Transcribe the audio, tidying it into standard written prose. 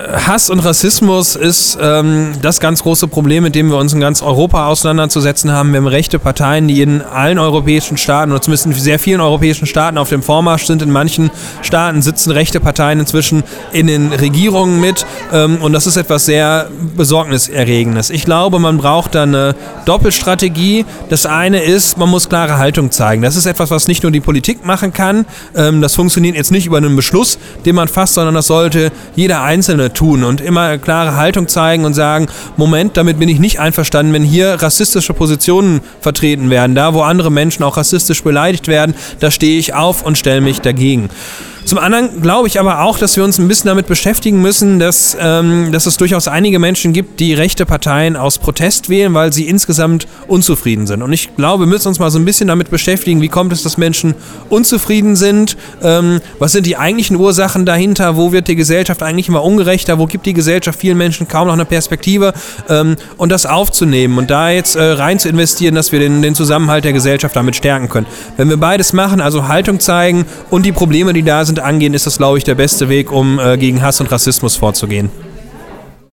Hass und Rassismus ist das ganz große Problem, mit dem wir uns in ganz Europa auseinanderzusetzen haben. Wir haben rechte Parteien, die in allen europäischen Staaten oder zumindest in sehr vielen europäischen Staaten auf dem Vormarsch sind. In manchen Staaten sitzen rechte Parteien inzwischen in den Regierungen mit und das ist etwas sehr Besorgniserregendes. Ich glaube, man braucht da eine Doppelstrategie. Das eine ist, man muss klare Haltung zeigen. Das ist etwas, was nicht nur die Politik machen kann. Das funktioniert jetzt nicht über einen Beschluss, den man fasst, sondern das sollte jeder Einzelne tun und immer klare Haltung zeigen und sagen, Moment, damit bin ich nicht einverstanden, wenn hier rassistische Positionen vertreten werden. Da, wo andere Menschen auch rassistisch beleidigt werden, da stehe ich auf und stelle mich dagegen. Zum anderen glaube ich aber auch, dass wir uns ein bisschen damit beschäftigen müssen, dass es durchaus einige Menschen gibt, die rechte Parteien aus Protest wählen, weil sie insgesamt unzufrieden sind. Und ich glaube, wir müssen uns mal so ein bisschen damit beschäftigen, wie kommt es, dass Menschen unzufrieden sind, was sind die eigentlichen Ursachen dahinter, wo wird die Gesellschaft eigentlich immer ungerechter, wo gibt die Gesellschaft vielen Menschen kaum noch eine Perspektive und das aufzunehmen und da jetzt rein zu investieren, dass wir den Zusammenhalt der Gesellschaft damit stärken können. Wenn wir beides machen, also Haltung zeigen und die Probleme, die da sind, angehen, ist das, glaube ich, der beste Weg, um gegen Hass und Rassismus vorzugehen.